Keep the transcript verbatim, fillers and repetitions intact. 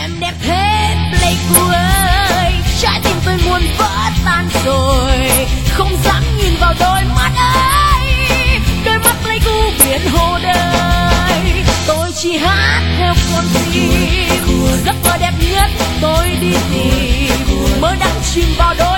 Em đẹp thế Pleiku ơi, trái tim tôi muốn vỡ tan rồi, không dám nhìn vào đôi mắt ấy, đôi mắt Pleiku biển hồ đời. Tôi chỉ hát theo con tim, giấc mơ đẹp nhất tôi đi tìm, mơ đắm chìm vào đôi